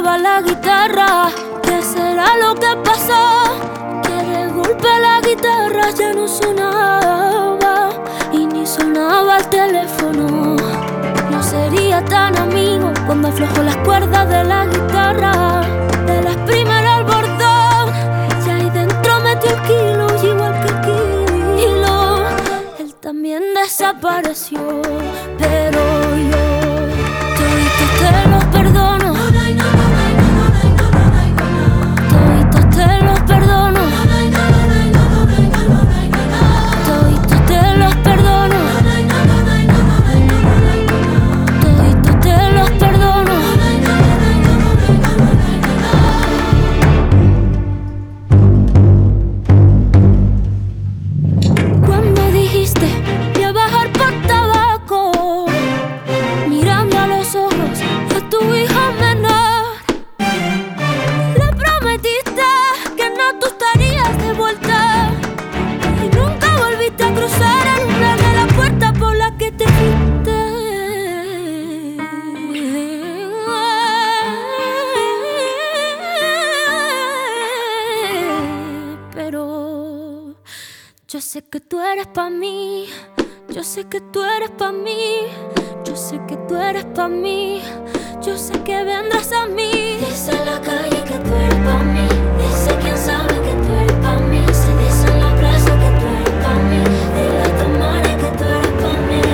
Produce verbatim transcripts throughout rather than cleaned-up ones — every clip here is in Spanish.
tocaba la guitarra. ¿Qué será lo que pasó? Que de golpe la guitarra ya no sonaba y ni sonaba el teléfono. No sería tan amigo cuando aflojó las cuerdas de la guitarra. De las primeras al bordón, y ahí dentro metió el kilo, y igual que el kilo, él también desapareció. Pero yo todito te los perdono, todito te los perdono, todito te los perdono, todito te los perdono. Cuando dijiste voy a bajar por tabaco, mirando a los ojos a tu hijo menor, le prometiste que no tú estarías de vuelta y nunca volviste a cruzar el umbral de la puerta por la que te fuiste. Pero yo sé que tú eres pa' mí, yo sé que tú eres pa' mí, yo sé que tú eres pa' mí, yo sé que vendrás a mí. Dice en la calle que tú eres pa' mí, dice quien sabe que tú eres pa' mí, se dice en la plaza que tú eres pa' mí, dile a tu madre que tú eres pa' mí.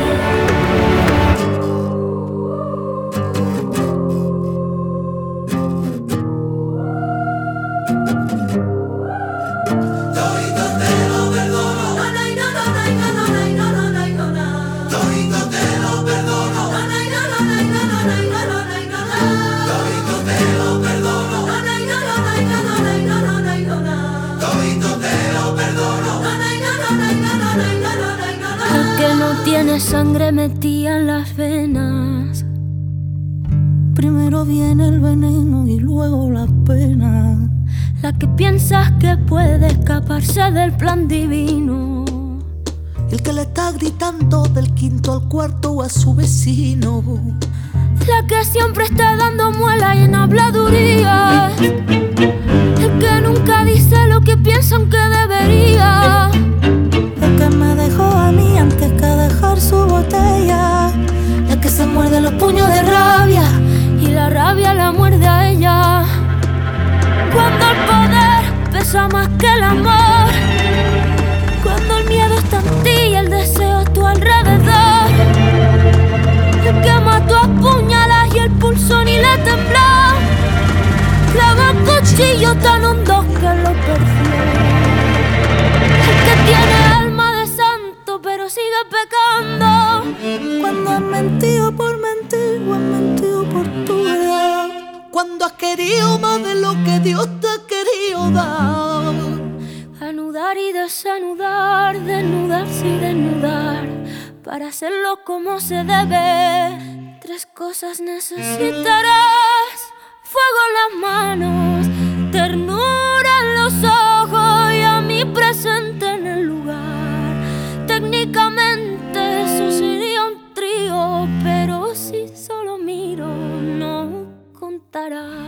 El que no tiene sangre metida en las venas, primero viene el veneno y luego la pena. la que piensas que puede escaparse del plan divino, El que le está gritando del quinto al cuarto a su vecino, la que siempre está dando muela y en habladuría, el que nunca dice lo que piensa aunque debería, el que me dejó a mí antes que dejar su botella, el que se muerde los puños de rabia y la rabia la muerde a ella. Cuando el poder pesa más que el amor, cuando el miedo está en ti y el deseo a tu alrededor, el que mató a puñalas y el pulso ni le tembló, clava cuchillo tan hondo que lo perdió. El que tiene alma de santo pero sigue pecando, cuando has mentido por mentir o has mentido por tu edad, cuando has querido más de lo que Dios te ha querido dar. anudar y desanudar, desnudarse y desnudar, para hacerlo como se debe. Tres cosas necesitarás: fuego en las manos, ternura en los ojos y a mí presente en el lugar. Técnicamente eso sería un trío, pero si solo miro no contará.